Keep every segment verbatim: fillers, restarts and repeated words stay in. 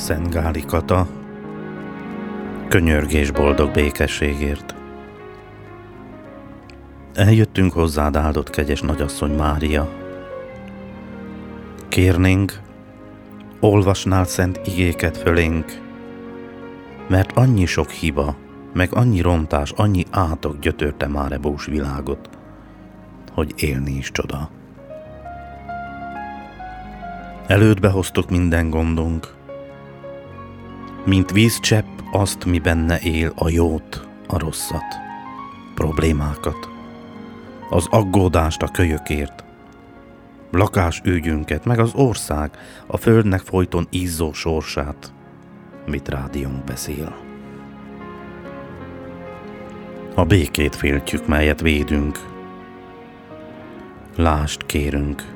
Szent Gáli Kata, könyörgés boldog békességért. Eljöttünk hozzád, áldott kegyes nagyasszony Mária. Kérnénk, olvasnál szent igéket fölénk, mert annyi sok hiba, meg annyi rontás, annyi átok gyötörte már e bús világot, hogy élni is csoda. Elődbe hoztuk minden gondunk, mint vízcsepp azt, mi benne él, a jót, a rosszat, problémákat, az aggódást a kölyökért, lakásügyünket, meg az ország, a földnek folyton izzó sorsát, mit rádiónk beszél. A békét féltjük, melyet védünk. Lásd, kérünk,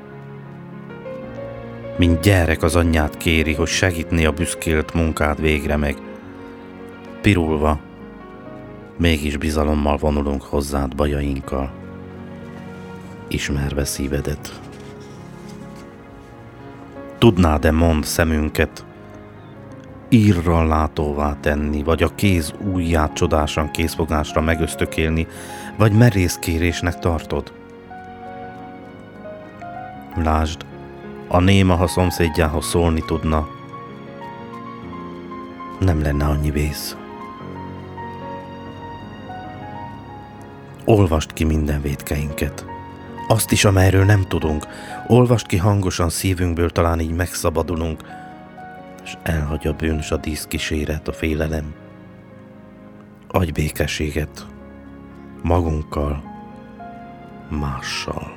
mint gyerek az anyját kéri, hogy segítné a büszkélt munkát végre meg. Pirulva, mégis bizalommal vonulunk hozzád bajainkkal, ismerve szívedet. Tudnád-e, mond, szemünket írral látóvá tenni, vagy a kéz ujját csodásan készfogásra megösztökélni, vagy merész kérésnek tartod? Lásd, a néma, ha szomszédjához szólni tudna, nem lenne annyi vész. Olvasd ki minden vétkeinket, azt is, amelyről nem tudunk. Olvasd ki hangosan szívünkből, talán így megszabadulunk, és elhagy a bűn, s a díszkíséret, a félelem. Adj békességet magunkkal, mással.